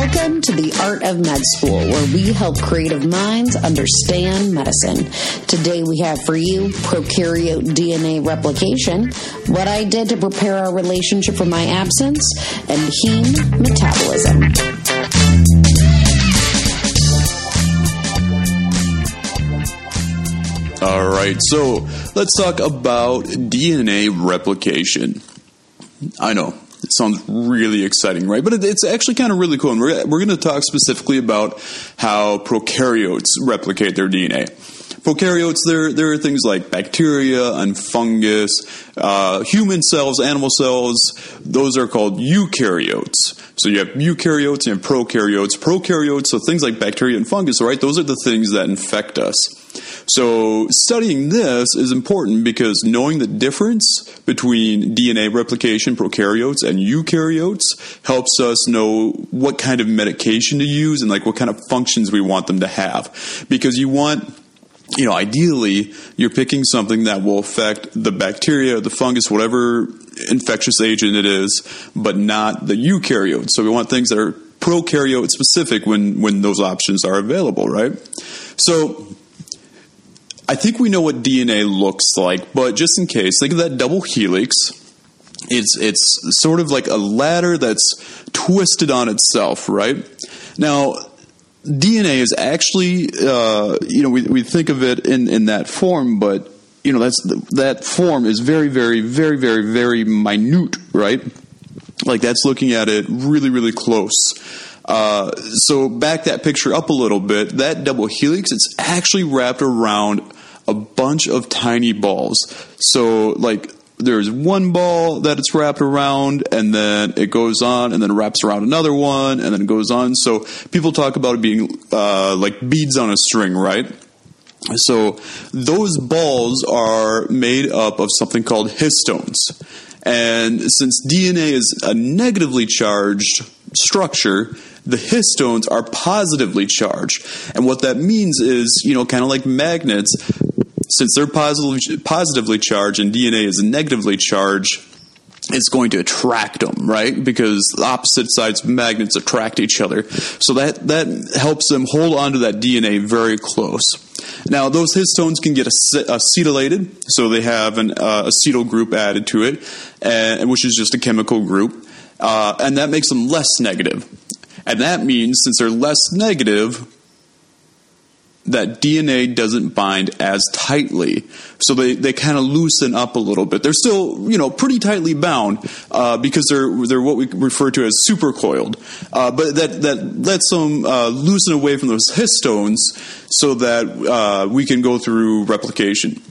Welcome to the Art of Med School, where we help creative minds understand medicine. Today we have for you prokaryote DNA replication, what I did to prepare our relationship for my absence, and heme metabolism. All right, so let's talk about DNA replication. I know. It sounds really exciting, right? But it's actually kind of really cool. And we're going to talk specifically about how prokaryotes replicate their DNA. Prokaryotes, there are things like bacteria and fungus, human cells, animal cells. Those are called eukaryotes. So you have eukaryotes and prokaryotes. Prokaryotes, so things like bacteria and fungus, right? Those are the things that infect us. So studying this is important because knowing the difference between DNA replication, prokaryotes, and eukaryotes helps us know what kind of medication to use and like what kind of functions we want them to have. Because you want, ideally you're picking something that will affect the bacteria, the fungus, whatever infectious agent it is, but not the eukaryotes. So we want things that are prokaryote specific when those options are available, right? So I think we know what DNA looks like, but just in case, think of that double helix. It's sort of like a ladder that's twisted on itself, right? Now, DNA is actually, we think of it in that form, but that form is very, very, very, very, very minute, right? Like that's looking at it really, really close. So back that picture up a little bit. That double helix, it's actually wrapped around a bunch of tiny balls. So like there's one ball that it's wrapped around, and then it goes on, and then it wraps around another one, and then it goes on. So people talk about it being like beads on a string, right? So those balls are made up of something called histones. And since DNA is a negatively charged structure, the histones are positively charged. And what that means is, kind of like magnets, since they're positively charged and DNA is negatively charged, it's going to attract them, right? Because the opposite sides of magnets attract each other. So that helps them hold onto that DNA very close. Now, those histones can get acetylated, so they have an acetyl group added to it, which is just a chemical group, and that makes them less negative. And that means, since they're less negative, that DNA doesn't bind as tightly. So they kind of loosen up a little bit. They're still, pretty tightly bound because they're what we refer to as supercoiled. But that lets them loosen away from those histones so that we can go through replication.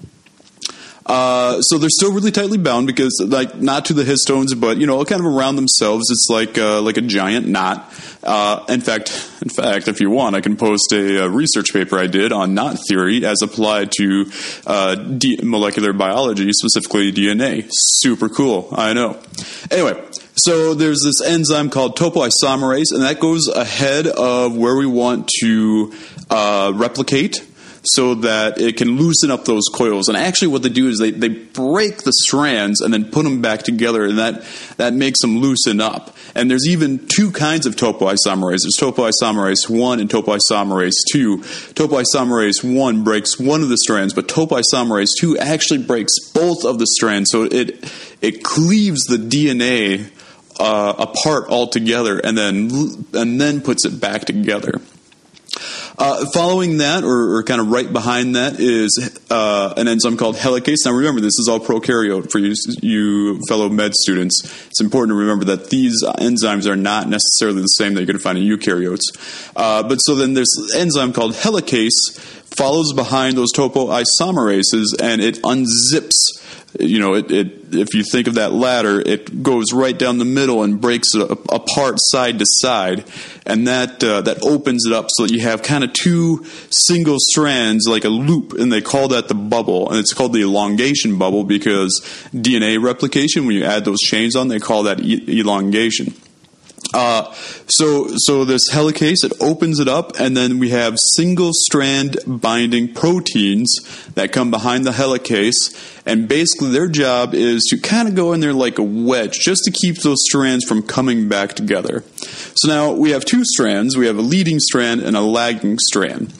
So they're still really tightly bound because, like, not to the histones, but kind of around themselves. It's like a giant knot. In fact, if you want, I can post a research paper I did on knot theory as applied to molecular biology, specifically DNA. Super cool, I know. Anyway, so there's this enzyme called topoisomerase, and that goes ahead of where we want to replicate, so that it can loosen up those coils. And actually what they do is they break the strands and then put them back together, and that makes them loosen up. And there's even two kinds of topoisomerase. There's topoisomerase 1 and topoisomerase 2. Topoisomerase 1 breaks one of the strands, but topoisomerase 2 actually breaks both of the strands. So it cleaves the DNA apart altogether and then puts it back together. Following that, or kind of right behind that, is an enzyme called helicase. Now remember, this is all prokaryote for you fellow med students. It's important to remember that these enzymes are not necessarily the same that you're going to find in eukaryotes. But so then this enzyme called helicase follows behind those topoisomerases, and it unzips. If you think of that ladder, it goes right down the middle and breaks it apart side to side, and that opens it up so that you have kind of two single strands, like a loop, and they call that the bubble, and it's called the elongation bubble because DNA replication, when you add those chains on, they call that elongation. So this helicase, it opens it up, and then we have single-strand binding proteins that come behind the helicase, and basically their job is to kind of go in there like a wedge, just to keep those strands from coming back together. So now we have two strands. We have a leading strand and a lagging strand.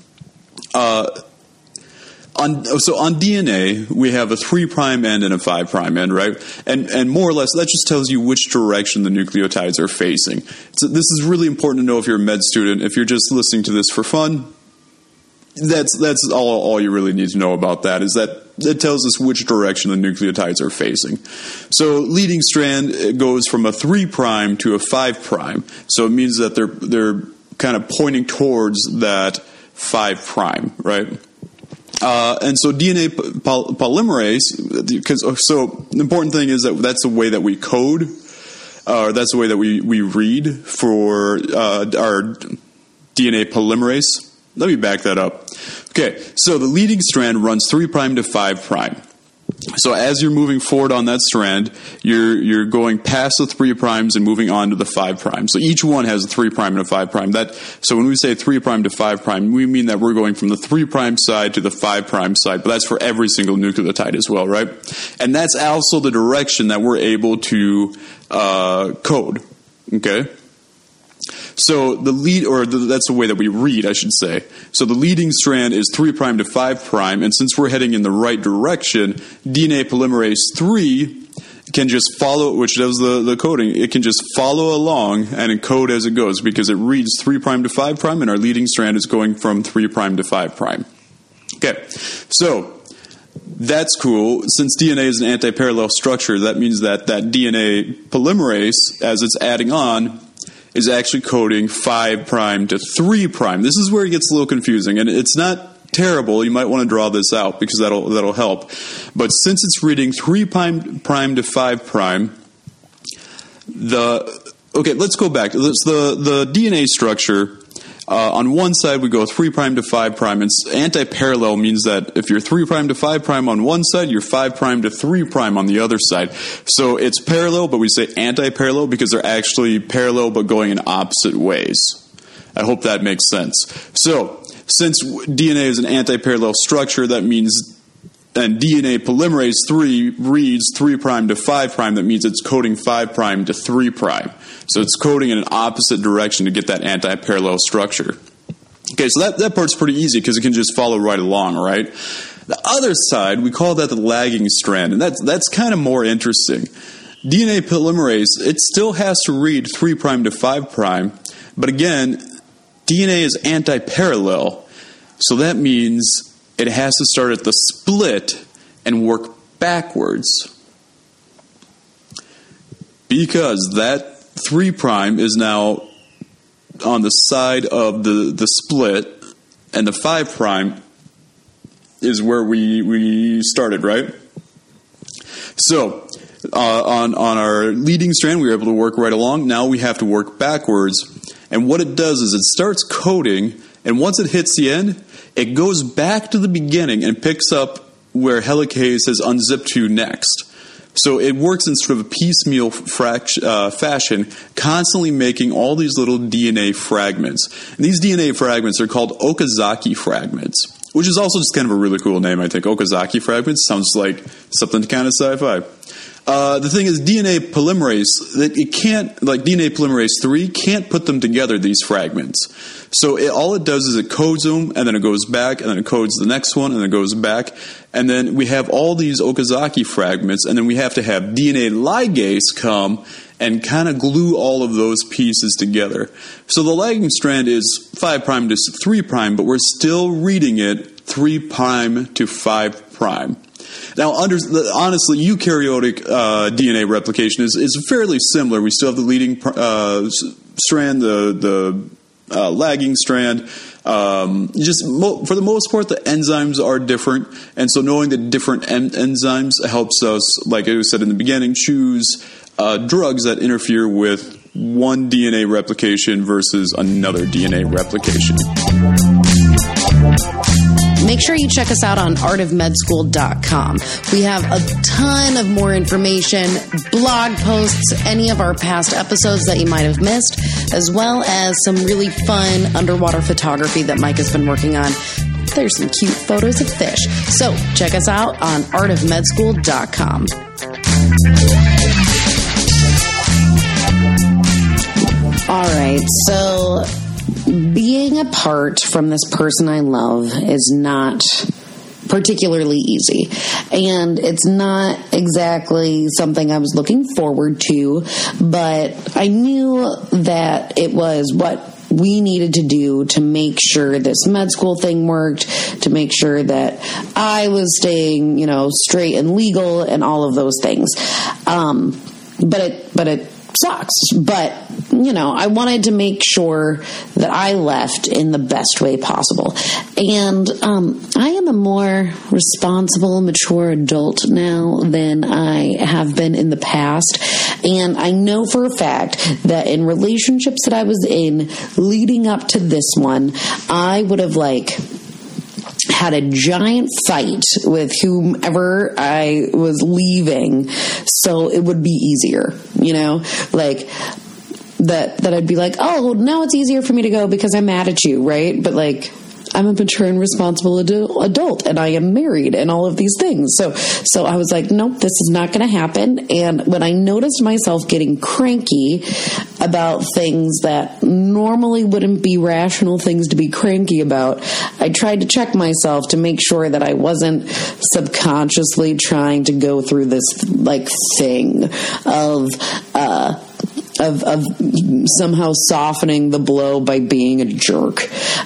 On DNA, we have a 3' end and a 5' end, right? And more or less, that just tells you which direction the nucleotides are facing. So this is really important to know if you're a med student. If you're just listening to this for fun, that's all you really need to know about that, is that it tells us which direction the nucleotides are facing. So leading strand goes from a 3' to a 5'. So it means that they're kind of pointing towards that 5', right? And so DNA polymerase, so the important thing is that that's the way that we code, or that's the way that we read for our DNA polymerase. Let me back that up. Okay, so the leading strand runs 3' to 5'. So as you're moving forward on that strand, you're going past the 3' and moving on to the 5'. So each one has a 3' and a 5'. So when we say 3' to 5', we mean that we're going from the 3' side to the 5' side, but that's for every single nucleotide as well, right? And that's also the direction that we're able to code, okay? So that's the way that we read, I should say. So the leading strand is 3' to 5', and since we're heading in the right direction, DNA polymerase 3 can just follow, which does the coding, it can just follow along and encode as it goes, because it reads 3' to 5', and our leading strand is going from 3' to 5'. Okay, so that's cool. Since DNA is an anti-parallel structure, that means that DNA polymerase, as it's adding on, is actually coding 5' to 3'. This is where it gets a little confusing, and it's not terrible. You might want to draw this out because that'll help. But since it's reading 3' to 5', let's go back. The DNA structure. On one side, we go 3' to 5', and anti-parallel means that if you're 3' to 5' on one side, you're 5' to 3' on the other side. So it's parallel, but we say anti-parallel because they're actually parallel but going in opposite ways. I hope that makes sense. So since DNA is an anti-parallel structure, that means and DNA polymerase 3 reads 3' to 5', that means it's coding 5' to 3'. So it's coding in an opposite direction to get that anti-parallel structure. Okay, so that part's pretty easy because it can just follow right along, right? The other side, we call that the lagging strand, and that's kind of more interesting. DNA polymerase, it still has to read 3' to 5', but again, DNA is anti-parallel, so that means it has to start at the split and work backwards. Because that 3' is now on the side of the split, and the 5' is where we started, right? So on our leading strand, we were able to work right along. Now we have to work backwards. And what it does is it starts coding, and once it hits the end, it goes back to the beginning and picks up where helicase has unzipped to next. So it works in sort of a piecemeal fashion, constantly making all these little DNA fragments. And these DNA fragments are called Okazaki fragments, which is also just kind of a really cool name, I think. Okazaki fragments sounds like something kind of sci-fi. The thing is, DNA polymerase, it can't, like DNA polymerase 3, can't put them together, these fragments. So all it does is it codes them, and then it goes back, and then it codes the next one, and then it goes back. And then we have all these Okazaki fragments, and then we have to have DNA ligase come and kind of glue all of those pieces together. So the lagging strand is 5' to 3', but we're still reading it 3' to 5'. Now, honestly, eukaryotic DNA replication is fairly similar. We still have the leading strand, the lagging strand. For the most part, the enzymes are different, and so knowing the different enzymes helps us, like I said in the beginning, choose drugs that interfere with one DNA replication versus another DNA replication. Make sure you check us out on artofmedschool.com. We have a ton of more information, blog posts, any of our past episodes that you might have missed, as well as some really fun underwater photography that Mike has been working on. There's some cute photos of fish. So check us out on artofmedschool.com. All right, so being apart from this person I love is not particularly easy, and it's not exactly something I was looking forward to, but I knew that it was what we needed to do to make sure this med school thing worked, to make sure that I was staying, straight and legal and all of those things. But it sucks. But, I wanted to make sure that I left in the best way possible. And I am a more responsible, mature adult now than I have been in the past. And I know for a fact that in relationships that I was in leading up to this one, I would have had a giant fight with whomever I was leaving, so it would be easier, that I'd be like, oh, now it's easier for me to go because I'm mad at you, right? But I'm a mature and responsible adult, and I am married and all of these things. So I was like, nope, this is not going to happen. And when I noticed myself getting cranky about things that normally wouldn't be rational things to be cranky about, I tried to check myself to make sure that I wasn't subconsciously trying to go through this thing of somehow softening the blow by being a jerk.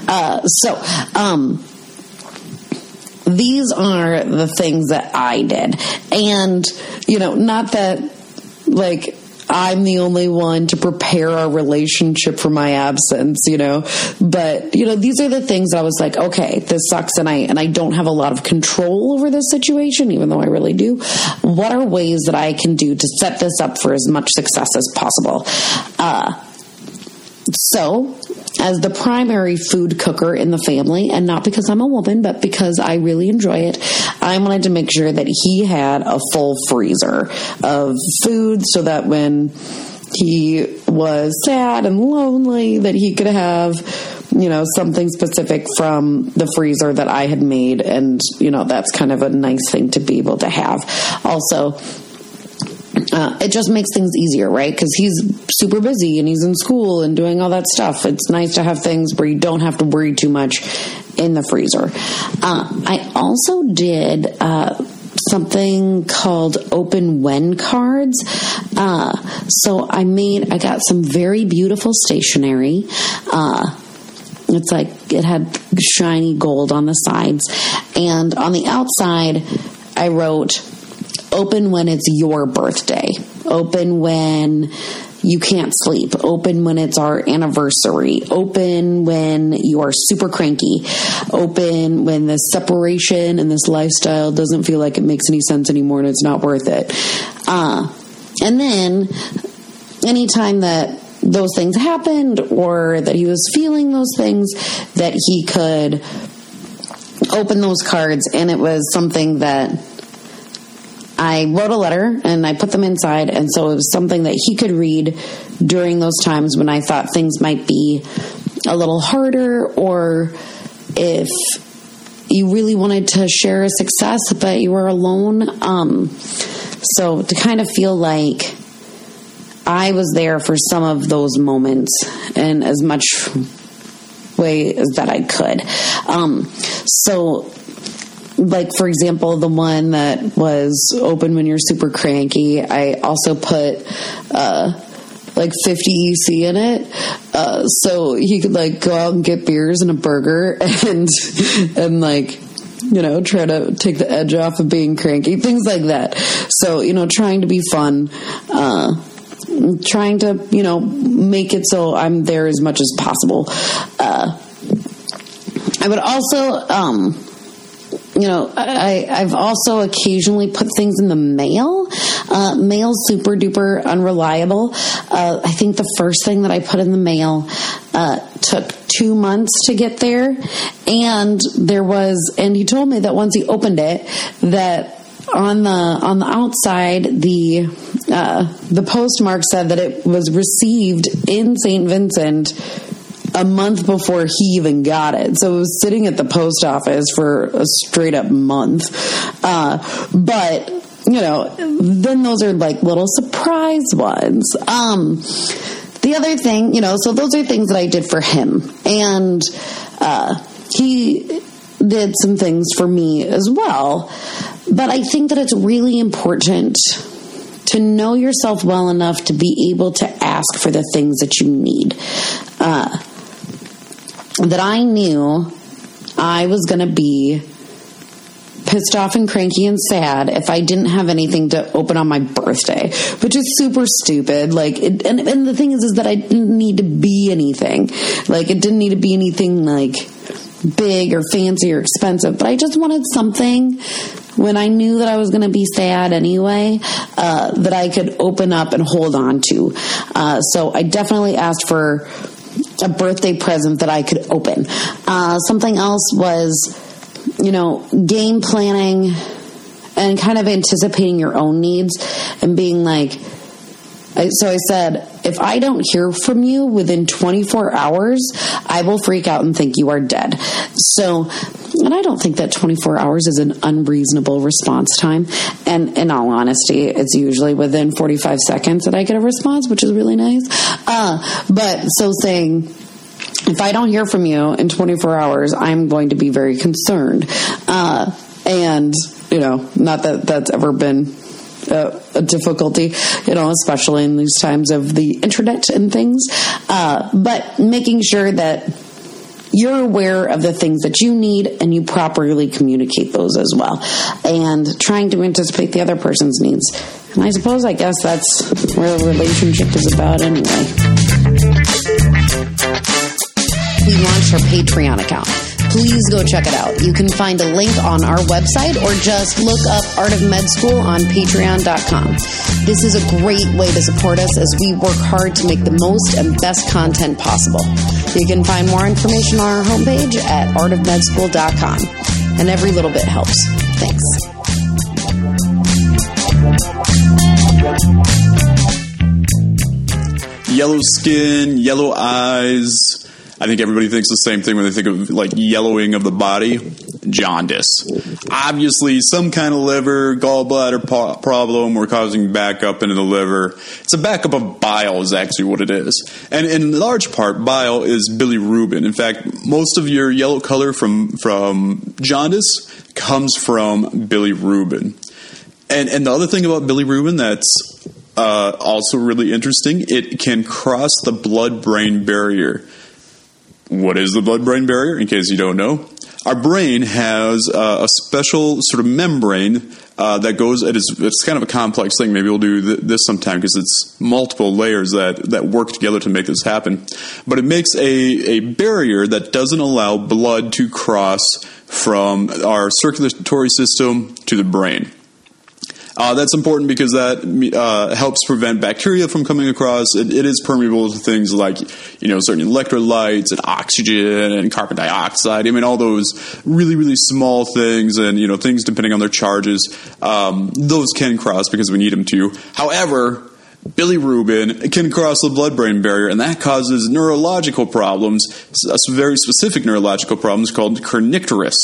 These are the things that I did. And, not that, I'm the only one to prepare our relationship for my absence, but, these are the things that I was like, okay, this sucks and I don't have a lot of control over this situation, even though I really do. What are ways that I can do to set this up for as much success as possible? So, as the primary food cooker in the family, and not because I'm a woman, but because I really enjoy it, I wanted to make sure that he had a full freezer of food so that when he was sad and lonely, that he could have, something specific from the freezer that I had made. And, that's kind of a nice thing to be able to have. Also, it just makes things easier, right? Because he's super busy and he's in school and doing all that stuff. It's nice to have things where you don't have to worry too much in the freezer. I also did something called open when cards. So I got some very beautiful stationery. It had shiny gold on the sides. And on the outside, I wrote, open when it's your birthday. Open when you can't sleep. Open when it's our anniversary. Open when you are super cranky. Open when this separation and this lifestyle doesn't feel like it makes any sense anymore and it's not worth it. And then anytime that those things happened or that he was feeling those things, that he could open those cards, and it was something that I wrote a letter and I put them inside, and so it was something that he could read during those times when I thought things might be a little harder, or if you really wanted to share a success but you were alone. So to kind of feel like I was there for some of those moments in as much way as that I could. For example, the one that was open when you're super cranky, I also put 50 EC in it, so he could go out and get beers and a burger and try to take the edge off of being cranky, things like that. So, trying to be fun, trying to, make it so I'm there as much as possible. I would also, I've also occasionally put things in the mail. Mail's super duper unreliable. I think the first thing that I put in the mail took 2 months to get there. And he told me that once he opened it, that on the outside, the postmark said that it was received in St. Vincent a month before he even got it. So it was sitting at the post office for a straight up month. But, then those are like little surprise ones. The other thing, so those are things that I did for him. And he did some things for me as well. But I think that it's really important to know yourself well enough to be able to ask for the things that you need. That I knew I was going to be pissed off and cranky and sad if I didn't have anything to open on my birthday, which is super stupid. And the thing is that I didn't need to be anything. It didn't need to be anything big or fancy or expensive, but I just wanted something when I knew that I was going to be sad anyway, that I could open up and hold on to. So I definitely asked for a birthday present that I could open. Something else was, game planning and kind of anticipating your own needs and being so I said, if I don't hear from you within 24 hours, I will freak out and think you are dead. So, and I don't think that 24 hours is an unreasonable response time. And in all honesty, it's usually within 45 seconds that I get a response, which is really nice. But so saying, if I don't hear from you in 24 hours, I'm going to be very concerned. And, not that that's ever been a difficulty, especially in these times of the internet and things. But making sure that you're aware of the things that you need and you properly communicate those as well. And trying to anticipate the other person's needs. And I guess that's where a relationship is about anyway. We launched our Patreon account. Please go check it out. You can find a link on our website or just look up Art of Med School on patreon.com. This is a great way to support us as we work hard to make the most and best content possible. You can find more information on our homepage at artofmedschool.com. And every little bit helps. Thanks. Yellow skin, yellow eyes. I think everybody thinks the same thing when they think of yellowing of the body. Jaundice. Obviously, some kind of liver, gallbladder problem or causing backup into the liver. It's a backup of bile is actually what it is. And in large part, bile is bilirubin. In fact, most of your yellow color from jaundice comes from bilirubin. And the other thing about bilirubin that's also really interesting, it can cross the blood-brain barrier. What is the blood-brain barrier, in case you don't know? Our brain has a special sort of membrane that goes, it's kind of a complex thing. Maybe we'll do this sometime because it's multiple layers that work together to make this happen. But it makes a barrier that doesn't allow blood to cross from our circulatory system to the brain. That's important because that helps prevent bacteria from coming across. It is permeable to things like, certain electrolytes and oxygen and carbon dioxide. All those really, really small things and, things depending on their charges, those can cross because we need them to. However, bilirubin can cross the blood-brain barrier, and that causes neurological problems, very specific neurological problems called kernicterus.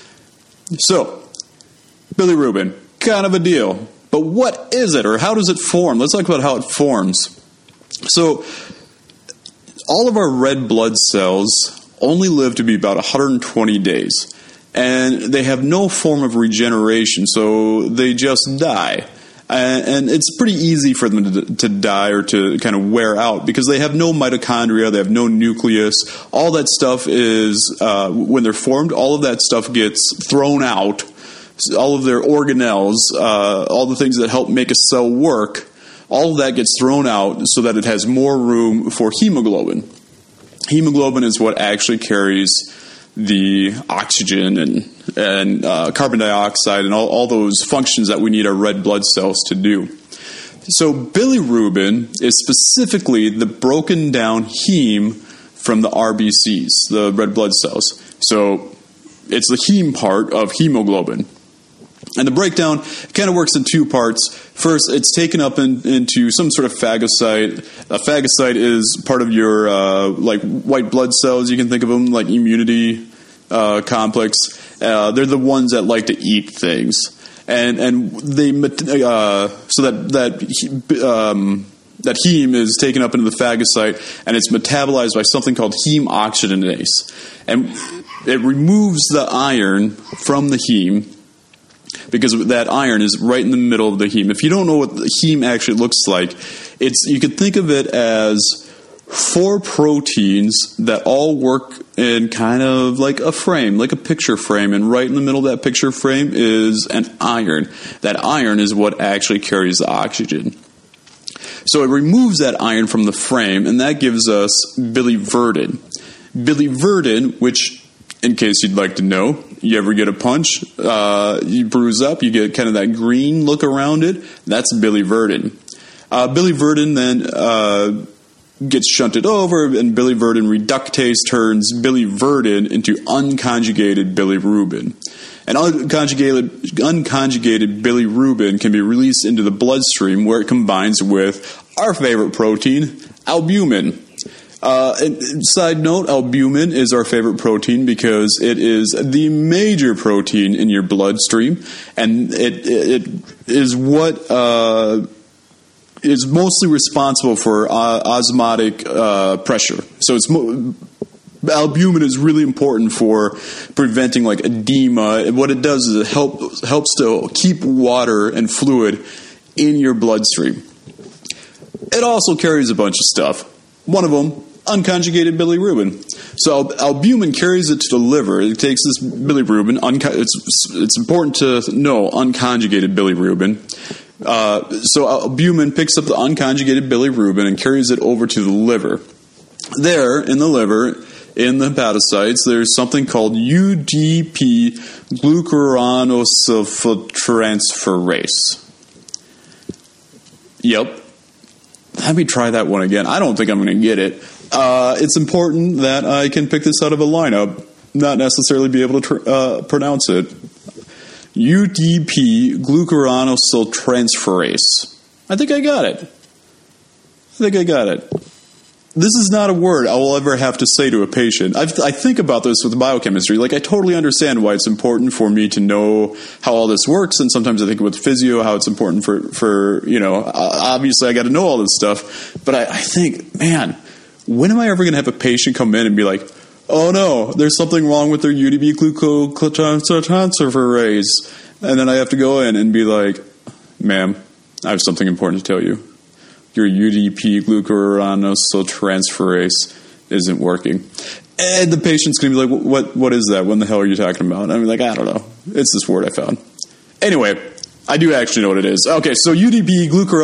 So, bilirubin. Kind of a deal. But what is it, or how does it form? Let's talk about how it forms. So, all of our red blood cells only live to be about 120 days. And they have no form of regeneration, so they just die. And it's pretty easy for them to die or to kind of wear out because they have no mitochondria, they have no nucleus. All that stuff is, when they're formed, all of that stuff gets thrown out. All of their organelles, all the things that help make a cell work, all of that gets thrown out so that it has more room for hemoglobin. Hemoglobin is what actually carries the oxygen and carbon dioxide and all those functions that we need our red blood cells to do. So bilirubin is specifically the broken down heme from the RBCs, the red blood cells. So it's the heme part of hemoglobin. And the breakdown kind of works in two parts. First, it's taken up into some sort of phagocyte. A phagocyte is part of your like white blood cells. You can think of them like immunity complex. They're the ones that like to eat things, and they so that heme is taken up into the phagocyte, and it's metabolized by something called heme oxygenase, and it removes the iron from the heme, because that iron is right in the middle of the heme. If you don't know what the heme actually looks like, you could think of it as 4 proteins that all work in kind of like a frame, like a picture frame, and right in the middle of that picture frame is an iron. That iron is what actually carries the oxygen. So it removes that iron from the frame, and that gives us biliverdin. Biliverdin, which, in case you'd like to know, you ever get a punch, you bruise up, you get kind of that green look around it, that's biliverdin. Biliverdin then gets shunted over, and biliverdin reductase turns biliverdin into unconjugated bilirubin. And unconjugated bilirubin can be released into the bloodstream, where it combines with our favorite protein, albumin. And side note, albumin is our favorite protein because it is the major protein in your bloodstream, and it is what is mostly responsible for osmotic pressure. So albumin is really important for preventing like edema. And what it does is it helps to keep water and fluid in your bloodstream. It also carries a bunch of stuff. One of them, unconjugated bilirubin. So albumin carries it to the liver. It takes this bilirubin. It's important to know unconjugated bilirubin. So albumin picks up the unconjugated bilirubin and carries it over to the liver. There, in the liver, in the hepatocytes, there's something called UDP glucuronosyltransferase. Yep. Let me try that one again. I don't think I'm going to get it. It's important that I can pick this out of a lineup, not necessarily be able to pronounce it. UDP glucuronosyltransferase. I think I got it. This is not a word I will ever have to say to a patient. I think about this with biochemistry. Like, I totally understand why it's important for me to know how all this works, and sometimes I think with physio, how it's important for obviously I got to know all this stuff. But I think, man, when am I ever going to have a patient come in and be like, oh no, there's something wrong with their UDP glucuronosyltransferase, and then I have to go in and be like, ma'am, I have something important to tell you. Your UDP glucuronosyltransferase isn't working. And the patient's going to be like, what is that? What the hell are you talking about? I'm like, I don't know. It's this word I found. Anyway, I do actually know what it is. Okay, so UDP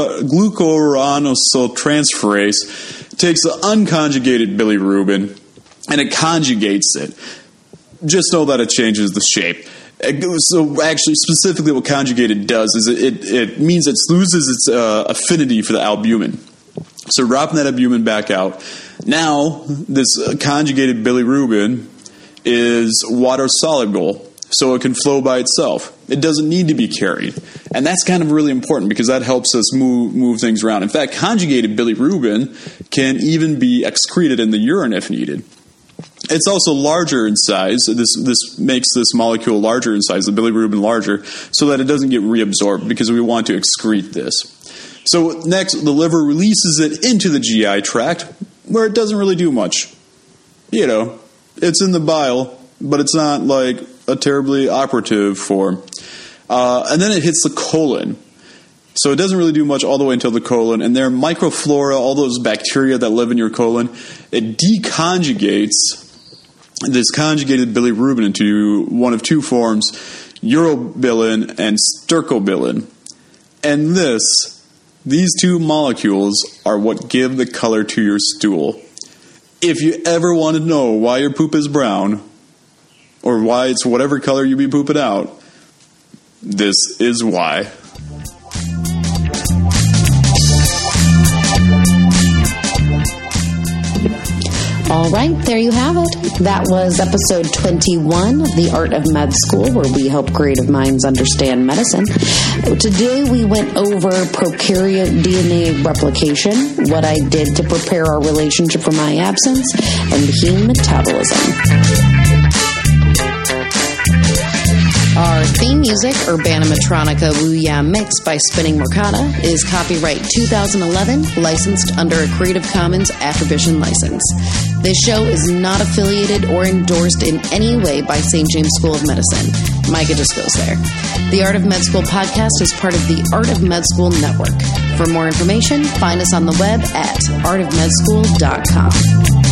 glucuronosyltransferase takes the unconjugated bilirubin and it conjugates it. Just know that it changes the shape. So actually, specifically what conjugated does is it means it loses its affinity for the albumin. So dropping that albumin back out. Now, this conjugated bilirubin is water-soluble, so it can flow by itself. It doesn't need to be carried. And that's kind of really important because that helps us move things around. In fact, conjugated bilirubin can even be excreted in the urine if needed. It's also larger in size. This makes this molecule larger in size, the bilirubin larger, so that it doesn't get reabsorbed because we want to excrete this. So next, the liver releases it into the GI tract where it doesn't really do much. You know, it's in the bile, but it's not like a terribly operative form. And then it hits the colon. So it doesn't really do much all the way until the colon. And there, microflora, all those bacteria that live in your colon, it deconjugates this conjugated bilirubin into one of two forms, urobilin and stercobilin. And these two molecules are what give the color to your stool. If you ever want to know why your poop is brown, or why it's whatever color you be pooping out, this is why. All All right, there you have it. That was episode 21 of The Art of Med School, where we help creative minds understand medicine. Today we went over prokaryote DNA replication, what I did to prepare our relationship for my absence, and heme metabolism. Our theme music, Urbanimatronica Woo Ya Mix by Spinning Mercata, is copyright 2011, licensed under a Creative Commons Attribution license. This show is not affiliated or endorsed in any way by St. James School of Medicine. Micah just goes there. The Art of Med School podcast is part of the Art of Med School network. For more information, find us on the web at artofmedschool.com.